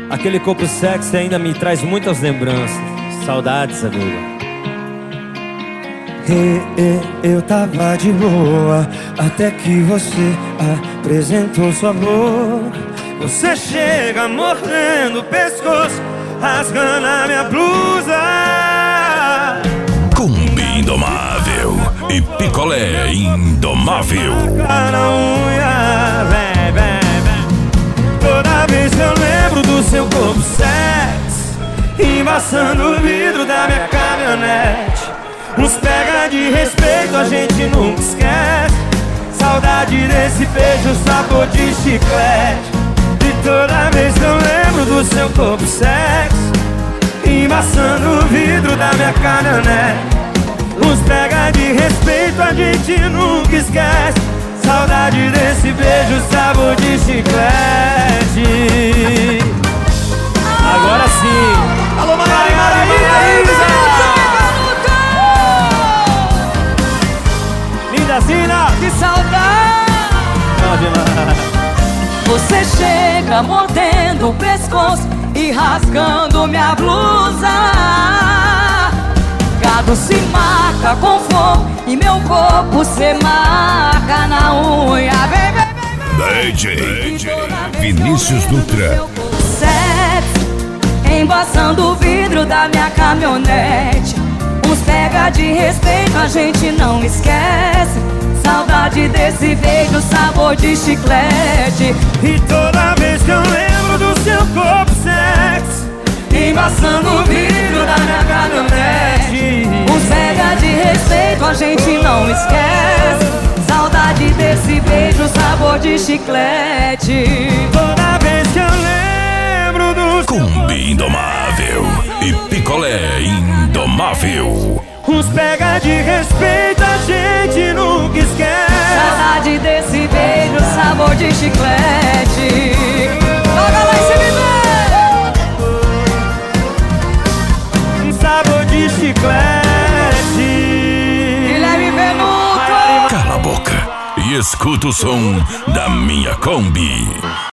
Aquele corpo sexy ainda me traz muitas lembranças. Saudades, amigo. Eu tava de boa até que você apresentou sua boca. Você chega mordendo o pescoço, rasgando a minha blusa. Kombi indomável e picolé indomável. Na unha, vem, vem, vem. Toda vez que eu lembro do seu corpo sexy, embaçando o vidro da minha caminhonete. Uns pega de respeito, a gente nunca esquece. Saudade desse beijo, sabor de chiclete. E toda vez que eu lembro do seu corpo sexy, embaçando o vidro da minha caminhonete. Uns pega de respeito, a gente nunca esquece. Saudade desse beijo, sabor de chiclete. Agora sim. Alô, Maraísa! Linda Zina! Que saudade! Você chega mordendo o pescoço e rasgando minha blusa. Gado se marca com fogo e meu corpo se marca na unha. Vem, vem, vem, vem. DJ Vinícius Dutra. Sexy, embaçando o vidro da minha caminhonete. Uns pega de respeito, a gente não esquece. Saudade desse beijo, sabor de chiclete. E toda vez que eu lembro do seu corpo sexy, embaçando o vidro da minha caminhonete. Uns pega de respeito, a gente não esquece. Saudade desse beijo, sabor de chiclete. Toda vez que eu lembro do seu Kombi indomável e picolé indomável. uns pega de respeito, a gente nunca esquece. Saudade desse beijo, sabor de chiclete. Joga lá em cima, Sabor de chiclete. Guilherme Venuto. Cala a boca e escuta o som da minha Kombi.